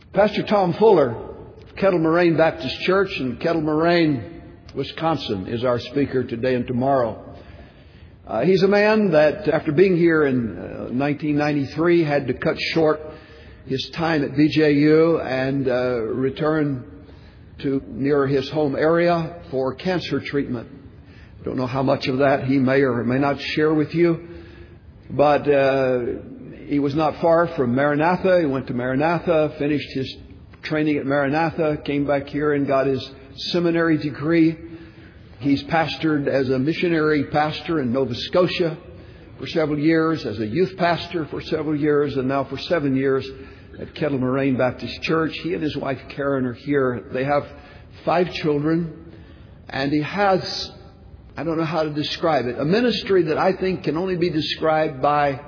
Pastor Tom Fuller, Kettle Moraine Baptist Church in Kettle Moraine, Wisconsin, is our speaker today and tomorrow. He's a man that, after being here in 1993, had to cut short his time at BJU and return to near his home area for cancer treatment. Don't know how much of that he may or may not share with you, but he was not far from Maranatha. He went to Maranatha, finished his training at Maranatha, came back here and got his seminary degree. He's pastored as a missionary pastor in Nova Scotia for several years, as a youth pastor for several years, and now for 7 years at Kettle Moraine Baptist Church. He and his wife Karen are here. They have 5 children, and he has, I don't know how to describe it, a ministry that I think can only be described by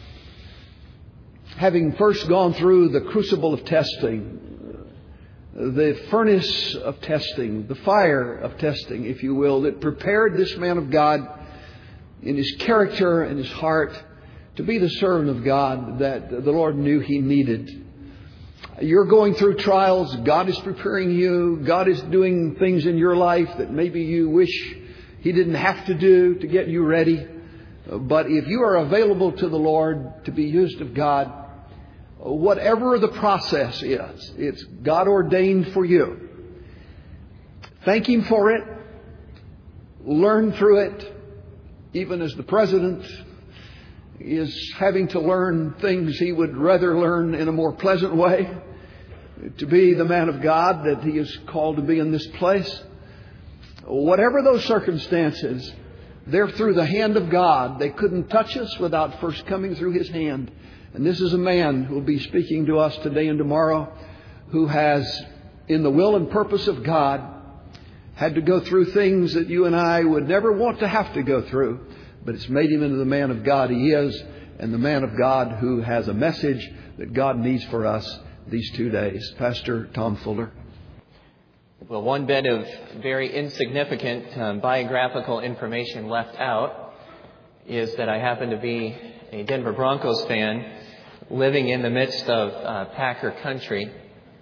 having first gone through the crucible of testing, the furnace of testing, the fire of testing, if you will, that prepared this man of God in his character and his heart to be the servant of God that the Lord knew he needed. You're going through trials. God is preparing you. God is doing things in your life that maybe you wish He didn't have to do to get you ready. But if you are available to the Lord to be used of God, whatever the process is, it's God ordained for you. Thank Him for it. Learn through it. Even as the President is having to learn things he would rather learn in a more pleasant way, to be the man of God that he is called to be in this place. Whatever those circumstances, they're through the hand of God. They couldn't touch us without first coming through His hand. And this is a man who will be speaking to us today and tomorrow, who has, in the will and purpose of God, had to go through things that you and I would never want to have to go through. But it's made him into the man of God he is, and the man of God who has a message that God needs for us these 2 days. Pastor Tom Fuller. Well, one bit of very insignificant biographical information left out is that I happen to be a Denver Broncos fan living in the midst of Packer country.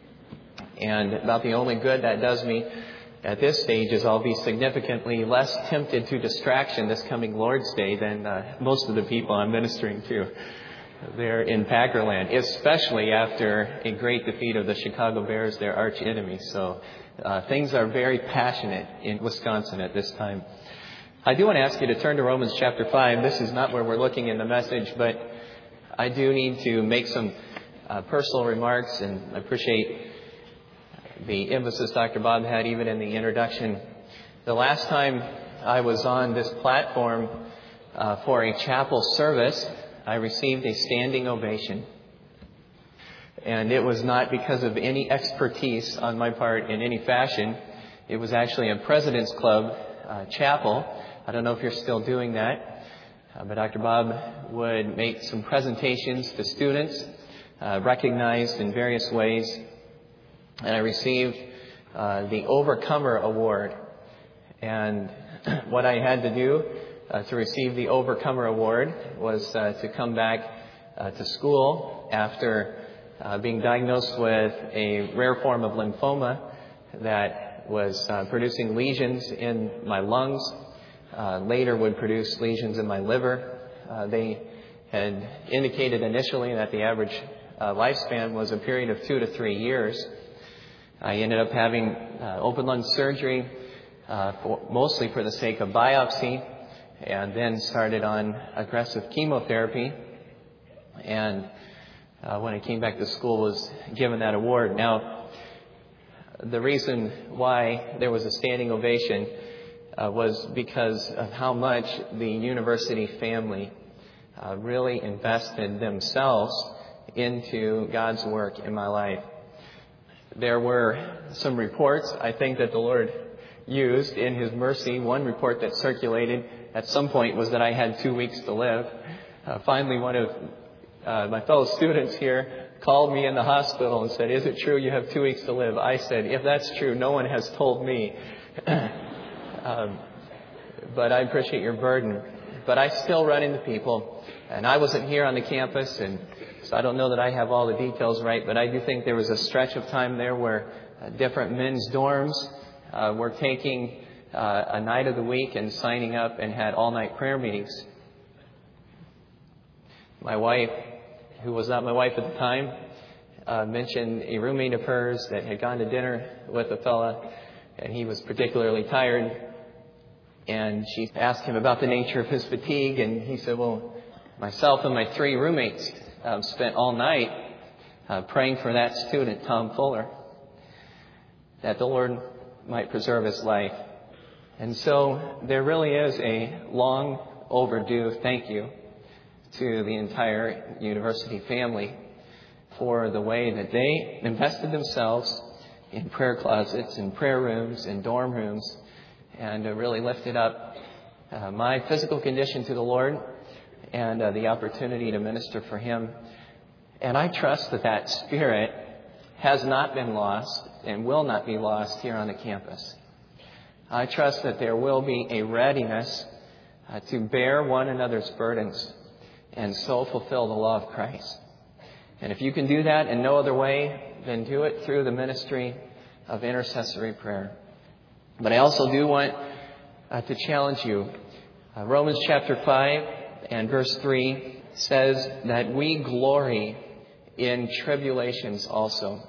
And about the only good that does me at this stage is I'll be significantly less tempted to distraction this coming Lord's Day than most of the people I'm ministering to there in Packerland, especially after a great defeat of the Chicago Bears, their arch enemy. So things are very passionate in Wisconsin at this time. I do want to ask you to turn to Romans chapter 5. This is not where we're looking in the message, but I do need to make some personal remarks, and I appreciate the emphasis Dr. Bob had even in the introduction. The last time I was on this platform for a chapel service, I received a standing ovation. And it was not because of any expertise on my part in any fashion. It was actually a President's Club chapel. I don't know if you're still doing that. But Dr. Bob would make some presentations to students, recognized in various ways. And I received the Overcomer Award. And what I had to do to receive the Overcomer Award was to come back to school after being diagnosed with a rare form of lymphoma that was producing lesions in my lungs, later would produce lesions in my liver. They had indicated initially that the average lifespan was a period of 2 to 3 years. I ended up having open lung surgery, mostly for the sake of biopsy, and then started on aggressive chemotherapy. And when I came back to school, was given that award. Now, the reason why there was a standing ovation was because of how much the university family really invested themselves into God's work in my life. There were some reports, I think, that the Lord used in His mercy. One report that circulated at some point was that I had 2 weeks to live. Finally, one of my fellow students here called me in the hospital and said, "Is it true you have 2 weeks to live?" I said, "If that's true, no one has told me." But I appreciate your burden but I still run into people. And I wasn't here on the campus, and so I don't know that I have all the details right, but I do think there was a stretch of time there where different men's dorms were taking a night of the week and signing up and had all-night prayer meetings. My wife, who was not my wife at the time, mentioned a roommate of hers that had gone to dinner with a fella, and he was particularly tired. And she asked him about the nature of his fatigue, and he said, well, myself and my 3 roommates spent all night praying for that student, Tom Fuller, that the Lord might preserve his life. And so there really is a long overdue thank you to the entire university family for the way that they invested themselves in prayer closets, in prayer rooms, in dorm rooms, and really lifted up my physical condition to the Lord and the opportunity to minister for Him. And I trust that that spirit has not been lost and will not be lost here on the campus. I trust that there will be a readiness to bear one another's burdens and so fulfill the law of Christ. And if you can do that in no other way, then do it through the ministry of intercessory prayer. But I also do want to challenge you. Romans chapter 5 and verse 3 says that we glory in tribulations also.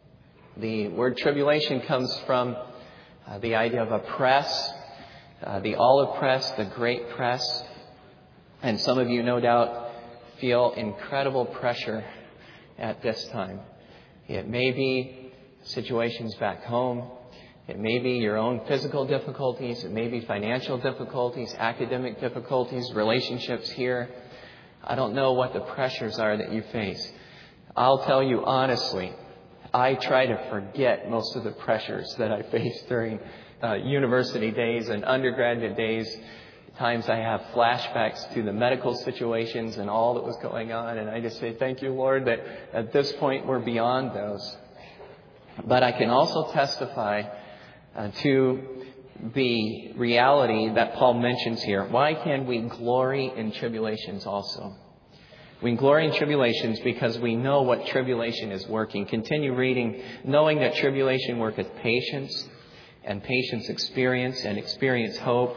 The word tribulation comes from the idea of a press, the olive press, the great press. And some of you, no doubt, feel incredible pressure at this time. It may be situations back home. It may be your own physical difficulties. It may be financial difficulties, academic difficulties, relationships here. I don't know what the pressures are that you face. I'll tell you honestly, I try to forget most of the pressures that I faced during university days and undergraduate days. Times I have flashbacks to the medical situations and all that was going on, and I just say, thank you, Lord, that at this point we're beyond those. But I can also testify to the reality that Paul mentions here. Why can we glory in tribulations also? We glory in tribulations because we know what tribulation is working. Continue reading, knowing that tribulation worketh patience, and patience experience, and experience hope.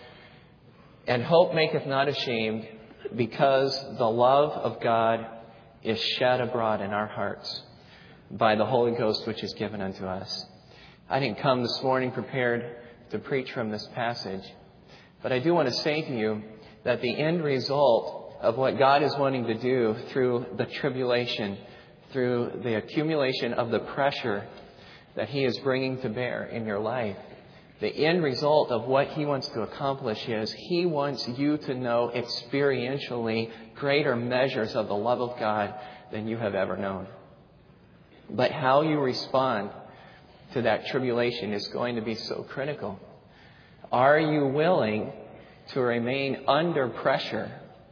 And hope maketh not ashamed, because the love of God is shed abroad in our hearts by the Holy Ghost which is given unto us. I didn't come this morning prepared to preach from this passage, but I do want to say to you that the end result of what God is wanting to do through the tribulation, through the accumulation of the pressure that He is bringing to bear in your life, the end result of what He wants to accomplish is He wants you to know experientially greater measures of the love of God than you have ever known. But how you respond to that tribulation is going to be so critical. Are you willing to remain under pressure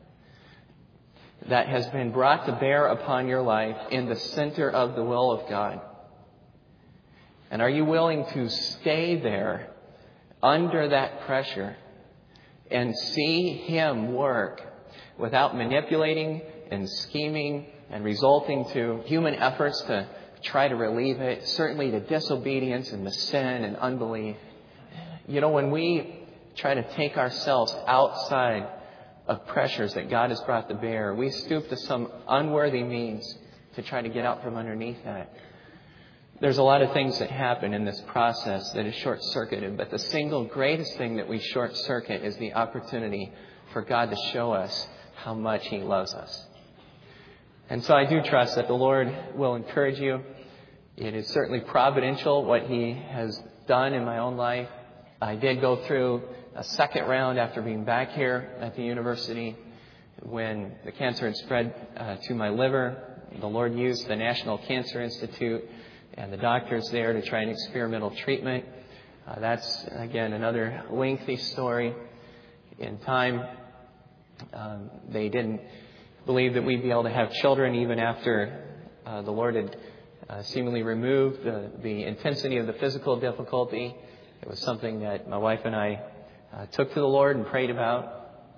that has been brought to bear upon your life in the center of the will of God? And are you willing to stay there under that pressure and see Him work without manipulating and scheming and resulting to human efforts to try to relieve it, certainly to disobedience and to sin and unbelief? You know, when we try to take ourselves outside of pressures that God has brought to bear, we stoop to some unworthy means to try to get out from underneath that. There's a lot of things that happen in this process that is short-circuited, but the single greatest thing that we short-circuit is the opportunity for God to show us how much He loves us. And so I do trust that the Lord will encourage you. It is certainly providential what He has done in my own life. I did go through a second round after being back here at the university when the cancer had spread to my liver. The Lord used the National Cancer Institute and the doctors there to try an experimental treatment. That's, again, another lengthy story. In time, they didn't believe that we'd be able to have children even after the Lord had seemingly removed the intensity of the physical difficulty. It was something that my wife and I took to the Lord and prayed about.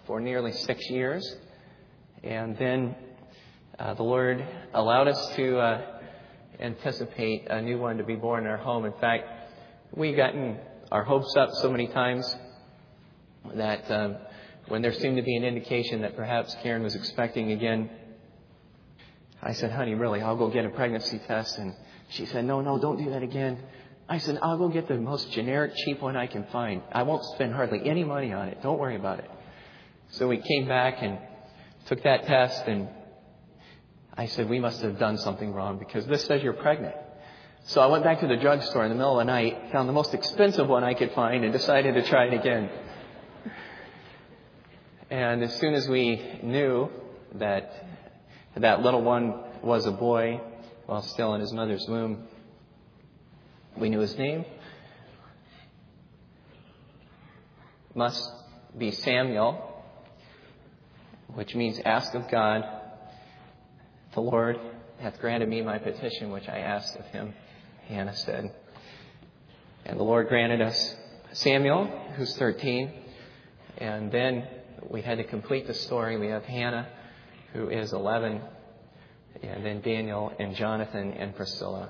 for nearly 6 years. And then the Lord allowed us to anticipate a new one to be born in our home. In fact, we've gotten our hopes up so many times that when there seemed to be an indication that perhaps Karen was expecting again, I said, honey, really, I'll go get a pregnancy test. And she said, no, don't do that again. I said, I'll go get the most generic, cheap one I can find. I won't spend hardly any money on it. Don't worry about it. So we came back and took that test, and I said, we must have done something wrong because this says you're pregnant. So I went back to the drugstore in the middle of the night, found the most expensive one I could find, and decided to try it again. And as soon as we knew that that little one was a boy while still in his mother's womb, we knew his name must be Samuel, which means ask of God. The Lord hath granted me my petition, which I asked of him, Hannah said. And the Lord granted us Samuel, who's 13. And then we had to complete the story. We have Hannah, who is 11. And then Daniel and Jonathan and Priscilla.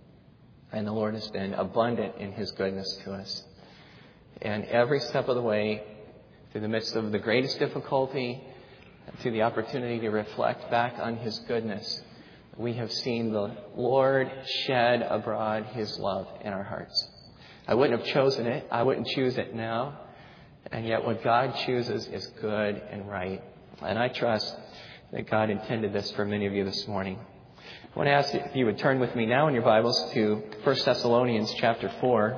And the Lord has been abundant in his goodness to us. And every step of the way, through the midst of the greatest difficulty, to the opportunity to reflect back on his goodness, we have seen the Lord shed abroad his love in our hearts. I wouldn't have chosen it. I wouldn't choose it now. And yet what God chooses is good and right. And I trust that God intended this for many of you this morning. I want to ask if you would turn with me now in your Bibles to 1 Thessalonians chapter 4.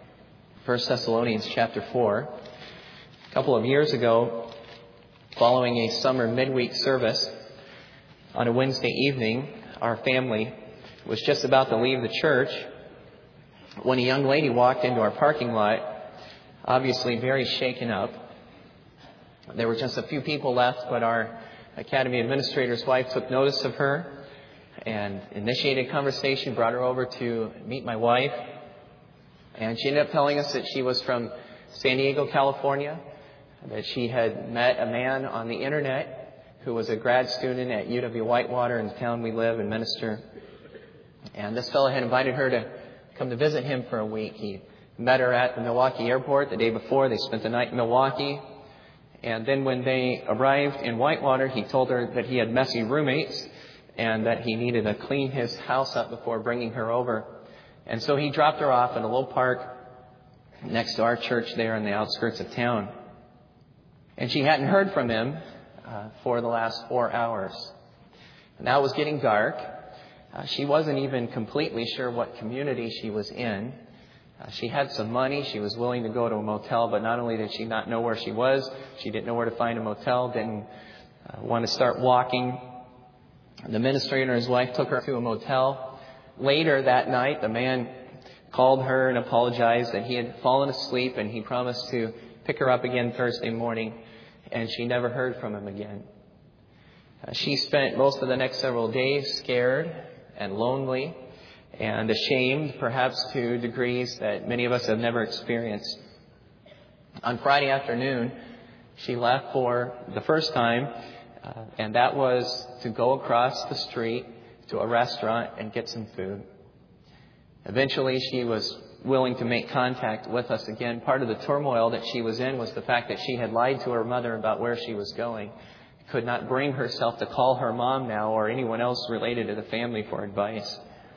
1 Thessalonians chapter 4. A couple of years ago, following a summer midweek service on a Wednesday evening, our family was just about to leave the church when a young lady walked into our parking lot, obviously very shaken up. There were just a few people left, but our academy administrator's wife took notice of her and initiated a conversation, brought her over to meet my wife. And she ended up telling us that she was from San Diego, California, that she had met a man on the internet who was a grad student at UW-Whitewater in the town we live and minister. And this fellow had invited her to come to visit him for a week. He met her at the Milwaukee airport the day before. They spent the night in Milwaukee. And then when they arrived in Whitewater, he told her that he had messy roommates and that he needed to clean his house up before bringing her over. And so he dropped her off in a little park next to our church there in the outskirts of town. And she hadn't heard from him for the last 4 hours. Now it was getting dark. She wasn't even completely sure what community she was in. She had some money. She was willing to go to a motel, but not only did she not know where she was, she didn't know where to find a motel, didn't want to start walking. The administrator and his wife took her to a motel. Later that night, the man called her and apologized that he had fallen asleep, and he promised to pick her up again Thursday morning, and she never heard from him again. She spent most of the next several days scared and lonely and ashamed, perhaps to degrees that many of us have never experienced. On Friday afternoon, she left for the first time, and that was to go across the street to a restaurant and get some food. Eventually, she was willing to make contact with us again. Part of the turmoil that she was in was the fact that she had lied to her mother about where she was going. Could not bring herself to call her mom now or anyone else related to the family for advice.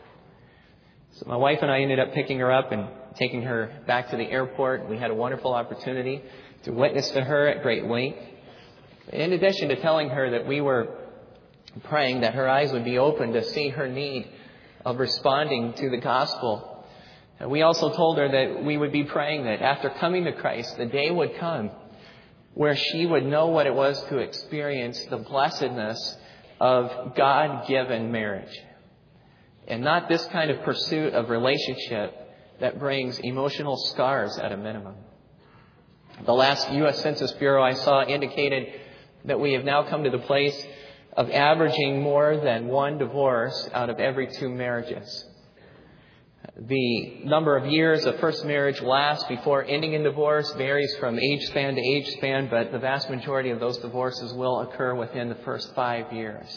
So my wife and I ended up picking her up and taking her back to the airport. We had a wonderful opportunity to witness to her at great length. In addition to telling her that we were praying that her eyes would be open to see her need of responding to the gospel, we also told her that we would be praying that after coming to Christ, the day would come where she would know what it was to experience the blessedness of God-given marriage. And not this kind of pursuit of relationship that brings emotional scars at a minimum. The last U.S. Census Bureau I saw indicated that we have now come to the place of averaging more than one divorce out of every 2 marriages. The number of years a first marriage lasts before ending in divorce varies from age span to age span, but the vast majority of those divorces will occur within the first 5 years.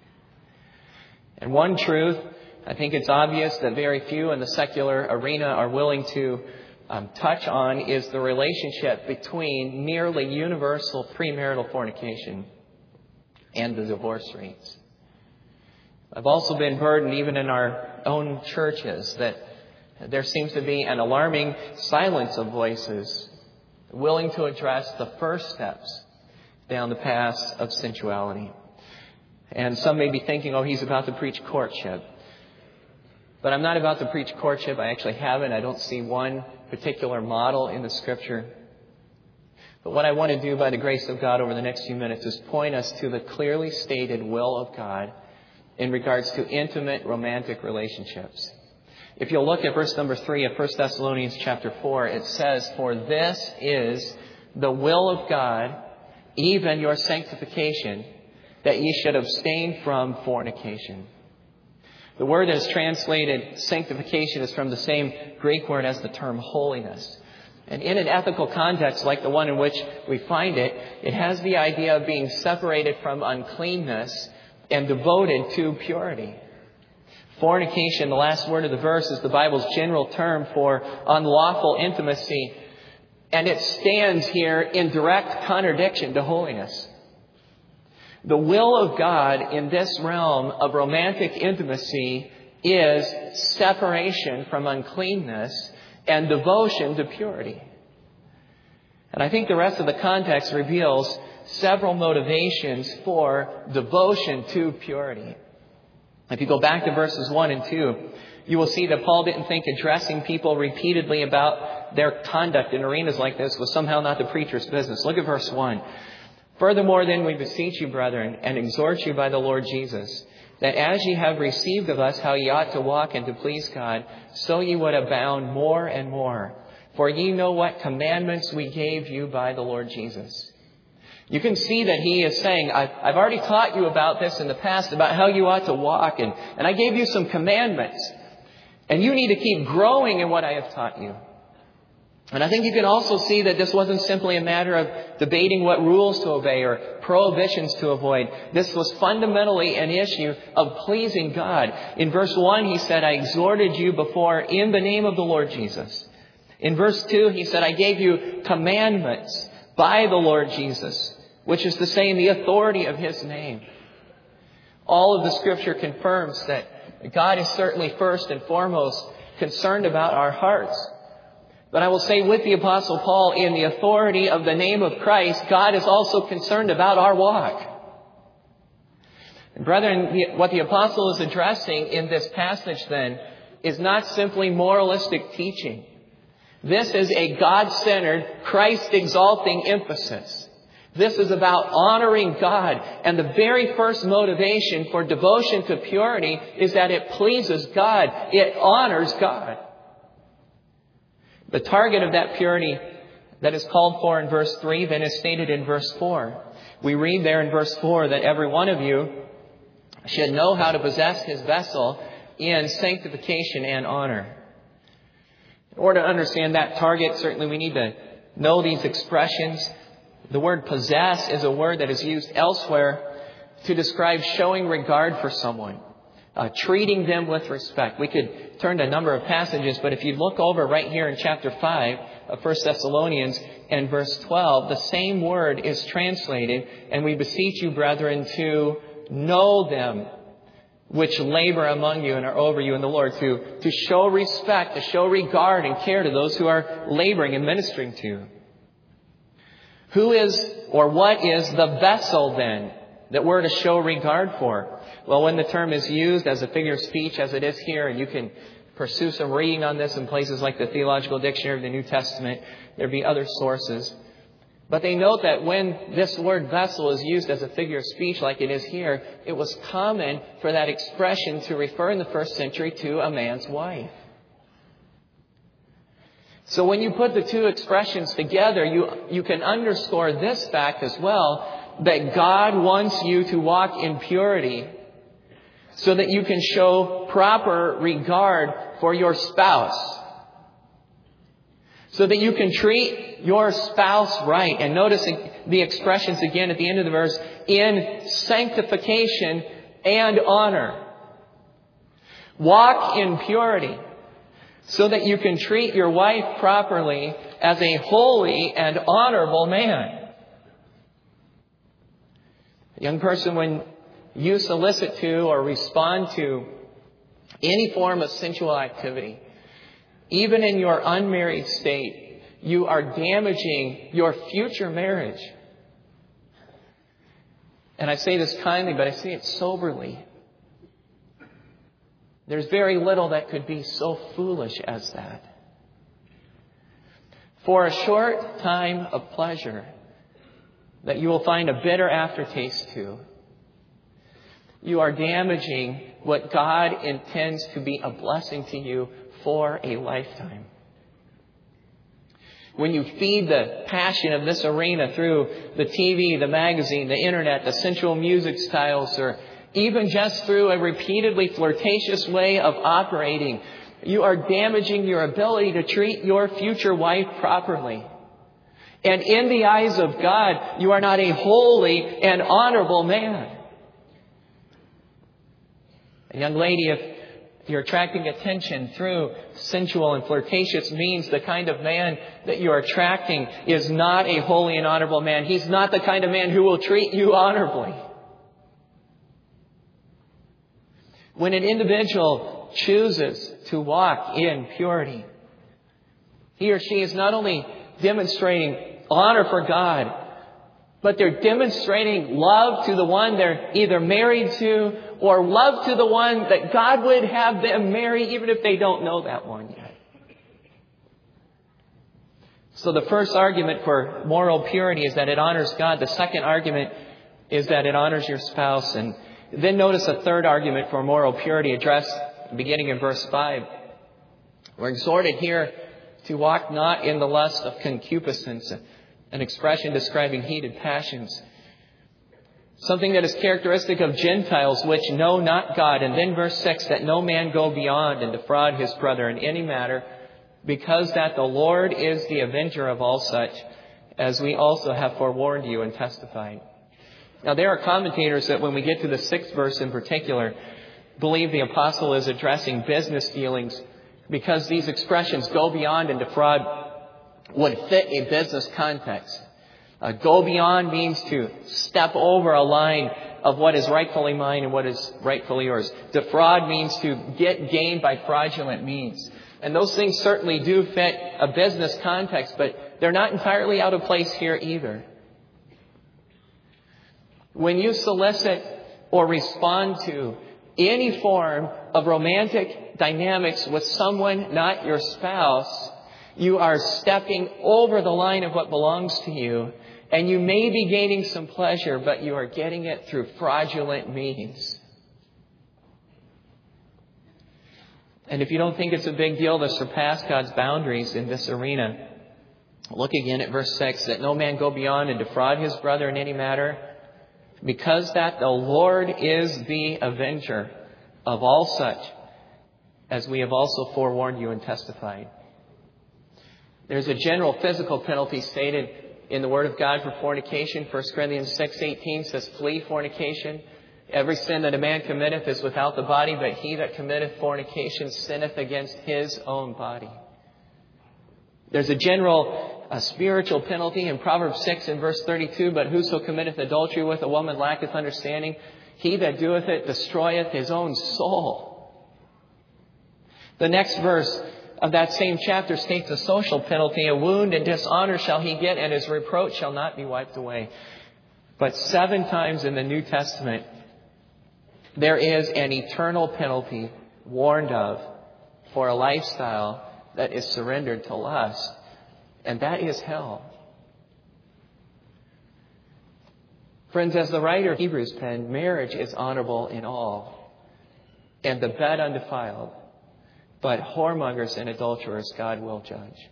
And one truth, I think it's obvious that very few in the secular arena are willing to touch on, is the relationship between nearly universal premarital fornication and the divorce rates. I've also been burdened, even in our own churches, that there seems to be an alarming silence of voices willing to address the first steps down the path of sensuality. And some may be thinking, he's about to preach courtship. But I'm not about to preach courtship. I actually haven't. I don't see one particular model in the Scripture. But what I want to do by the grace of God over the next few minutes is point us to the clearly stated will of God in regards to intimate romantic relationships. If you'll look at verse number 3 of 1 Thessalonians chapter 4, it says, "For this is the will of God, even your sanctification, that ye should abstain from fornication." The word that is translated sanctification is from the same Greek word as the term holiness. And in an ethical context like the one in which we find it, it has the idea of being separated from uncleanness and devoted to purity. Fornication, the last word of the verse, is the Bible's general term for unlawful intimacy. And it stands here in direct contradiction to holiness. The will of God in this realm of romantic intimacy is separation from uncleanness and devotion to purity. And I think the rest of the context reveals several motivations for devotion to purity. If you go back to verses 1 and 2, you will see that Paul didn't think addressing people repeatedly about their conduct in arenas like this was somehow not the preacher's business. Look at verse 1. "Furthermore, then, we beseech you, brethren, and exhort you by the Lord Jesus, that as ye have received of us how ye ought to walk and to please God, so ye would abound more and more. For ye know what commandments we gave you by the Lord Jesus." You can see that he is saying, I've already taught you about this in the past, about how you ought to walk, and I gave you some commandments. And you need to keep growing in what I have taught you. And I think you can also see that this wasn't simply a matter of debating what rules to obey or prohibitions to avoid. This was fundamentally an issue of pleasing God. In verse 1, he said, "I exhorted you before in the name of the Lord Jesus." In verse 2, he said, "I gave you commandments by the Lord Jesus," which is to say, in the authority of His name. All of the Scripture confirms that God is certainly first and foremost concerned about our hearts. But I will say with the Apostle Paul, in the authority of the name of Christ, God is also concerned about our walk. And brethren, what the Apostle is addressing in this passage then is not simply moralistic teaching. This is a God-centered, Christ-exalting emphasis. This is about honoring God. And the very first motivation for devotion to purity is that it pleases God. It honors God. The target of that purity that is called for in verse 3 then is stated in verse 4. We read there in verse 4 that every one of you should know how to possess his vessel in sanctification and honor. In order to understand that target, certainly we need to know these expressions. The word possess is a word that is used elsewhere to describe showing regard for someone, treating them with respect. We could turn to a number of passages, but if you look over right here in chapter 5 of 1 Thessalonians and verse 12, the same word is translated, "And we beseech you, brethren, to know them which labor among you and are over you in the Lord," to show respect, to show regard and care to those who are laboring and ministering to you. Who is or what is the vessel then that we're to show regard for? Well, when the term is used as a figure of speech, as it is here, and you can pursue some reading on this in places like the Theological Dictionary of the New Testament, there'd be other sources. But they note that when this word vessel is used as a figure of speech like it is here, it was common for that expression to refer in the first century to a man's wife. So when you put the two expressions together, you can underscore this fact as well, that God wants you to walk in purity so that you can show proper regard for your spouse, so that you can treat your spouse right. And notice the expressions again at the end of the verse, in sanctification and honor. Walk in purity, so that you can treat your wife properly as a holy and honorable man. Young person, when you solicit to or respond to any form of sensual activity, even in your unmarried state, you are damaging your future marriage. And I say this kindly, but I say it soberly. There's very little that could be so foolish as that. For a short time of pleasure that you will find a bitter aftertaste to, you are damaging what God intends to be a blessing to you for a lifetime. When you feed the passion of this arena through the TV, the magazine, the internet, the sensual music styles, or even just through a repeatedly flirtatious way of operating, you are damaging your ability to treat your future wife properly. And in the eyes of God, you are not a holy and honorable man. A young lady, if you're attracting attention through sensual and flirtatious means, the kind of man that you're attracting is not a holy and honorable man. He's not the kind of man who will treat you honorably. When an individual chooses to walk in purity, he or she is not only demonstrating honor for God, but they're demonstrating love to the one they're either married to or love to the one that God would have them marry, even if they don't know that one yet. So the first argument for moral purity is that it honors God. The second argument is that it honors your spouse. And then notice a third argument for moral purity addressed beginning in verse 5. We're exhorted here to walk not in the lust of concupiscence, an expression describing heated passions. Something that is characteristic of Gentiles which know not God. And then verse 6, that no man go beyond and defraud his brother in any matter, because that the Lord is the avenger of all such, as we also have forewarned you and testified. Now there are commentators that when we get to the 6th verse in particular, believe the apostle is addressing business dealings, because these expressions, go beyond and defraud, would fit a business context. Go beyond means to step over a line of what is rightfully mine and what is rightfully yours. Defraud means to get gain by fraudulent means. And those things certainly do fit a business context, but they're not entirely out of place here either. When you solicit or respond to any form of romantic dynamics with someone not your spouse, you are stepping over the line of what belongs to you. And you may be gaining some pleasure, but you are getting it through fraudulent means. And if you don't think it's a big deal to surpass God's boundaries in this arena, look again at verse 6, that no man go beyond and defraud his brother in any matter, because that the Lord is the avenger of all such, as we have also forewarned you and testified. There's a general physical penalty stated in the Word of God for fornication. 1 Corinthians 6:18 says, flee fornication. Every sin that a man committeth is without the body, but he that committeth fornication sinneth against his own body. There's a general spiritual penalty in Proverbs 6 and verse 32, but whoso committeth adultery with a woman lacketh understanding. He that doeth it destroyeth his own soul. The next verse of that same chapter states a social penalty. A wound and dishonor shall he get, and his reproach shall not be wiped away. But 7 times in the New Testament, there is an eternal penalty warned of for a lifestyle that is surrendered to lust, and that is hell. Friends, as the writer of Hebrews penned, marriage is honorable in all, and the bed undefiled. But whoremongers and adulterers God will judge.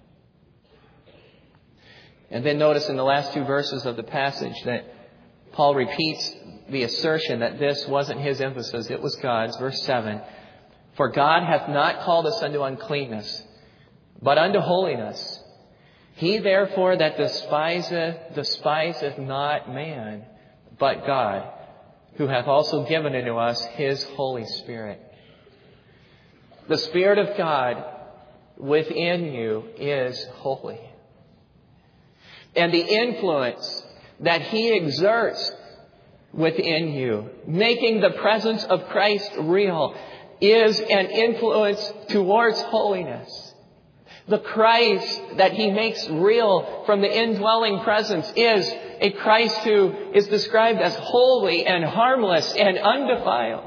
And then notice in the last 2 verses of the passage that Paul repeats the assertion that this wasn't his emphasis, it was God's. Verse 7, "For God hath not called us unto uncleanness, but unto holiness. He therefore that despiseth not man, but God, who hath also given unto us His Holy Spirit." The Spirit of God within you is holy. And the influence that He exerts within you, making the presence of Christ real, is an influence towards holiness. The Christ that He makes real from the indwelling presence is a Christ who is described as holy and harmless and undefiled.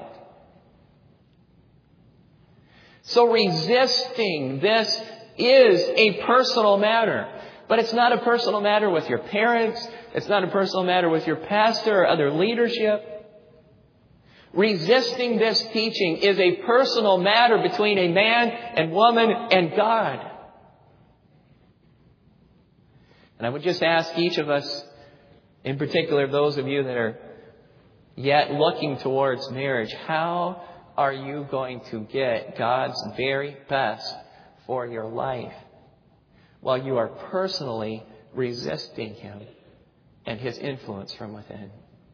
So resisting this is a personal matter. But it's not a personal matter with your parents. It's not a personal matter with your pastor or other leadership. Resisting this teaching is a personal matter between a man and woman and God. And I would just ask each of us, in particular those of you that are yet looking towards marriage, how are you going to get God's very best for your life while you are personally resisting Him and His influence from within?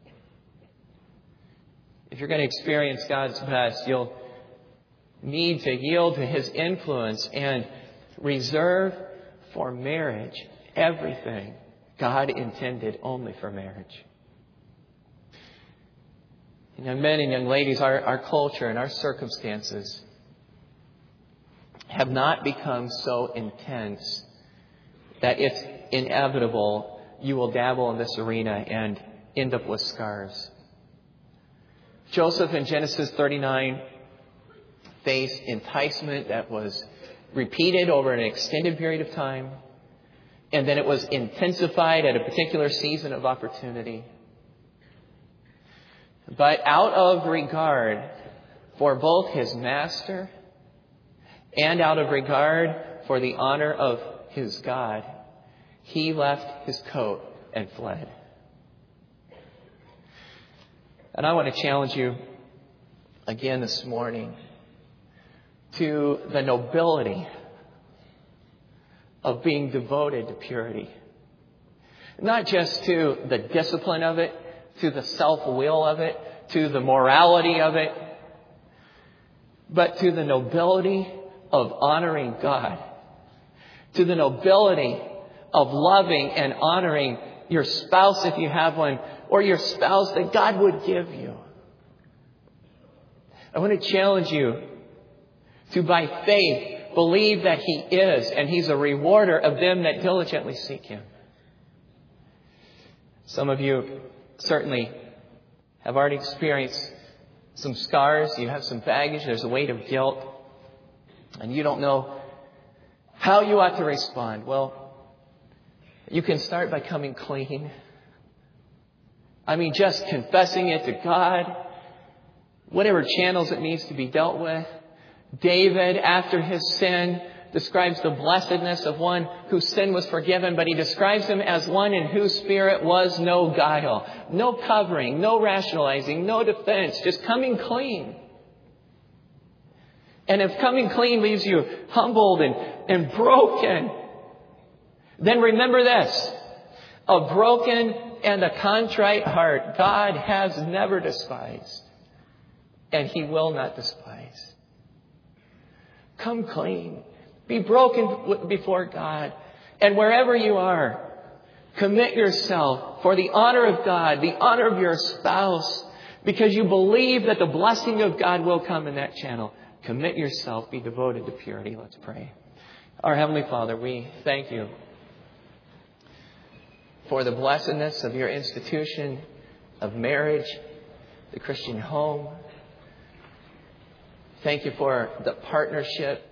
If you're going to experience God's best, you'll need to yield to His influence and reserve for marriage everything God intended only for marriage. Young men and young ladies, our culture and our circumstances have not become so intense that it's inevitable you will dabble in this arena and end up with scars. Joseph in Genesis 39 faced enticement that was repeated over an extended period of time, and then it was intensified at a particular season of opportunity. But out of regard for both his master and out of regard for the honor of his God, he left his coat and fled. And I want to challenge you again this morning to the nobility of being devoted to purity. Not just to the discipline of it, to the self-will of it, to the morality of it, but to the nobility of honoring God, to the nobility of loving and honoring your spouse if you have one, or your spouse that God would give you. I want to challenge you to, by faith, believe that He is, and He's a rewarder of them that diligently seek Him. Some of you certainly have already experienced some scars. You have some baggage. There's a weight of guilt. And you don't know how you ought to respond. Well, you can start by coming clean. I mean, just confessing it to God. Whatever channels it needs to be dealt with. David, after his sin, describes the blessedness of one whose sin was forgiven, but he describes him as one in whose spirit was no guile, no covering, no rationalizing, no defense, just coming clean. And if coming clean leaves you humbled and broken, then remember this: a broken and a contrite heart God has never despised, and He will not despise. Come clean. Be broken before God. And wherever you are, commit yourself for the honor of God, the honor of your spouse, because you believe that the blessing of God will come in that channel. Commit yourself. Be devoted to purity. Let's pray. Our Heavenly Father, we thank You for the blessedness of Your institution of marriage, the Christian home. Thank You for the partnership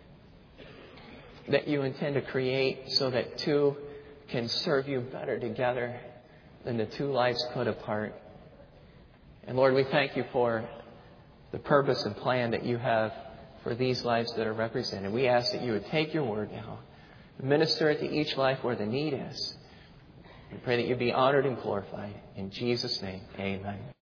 that You intend to create so that two can serve You better together than the two lives could apart. And Lord, we thank You for the purpose and plan that You have for these lives that are represented. We ask that You would take Your word now, minister it to each life where the need is. We pray that You be honored and glorified. In Jesus' name, amen.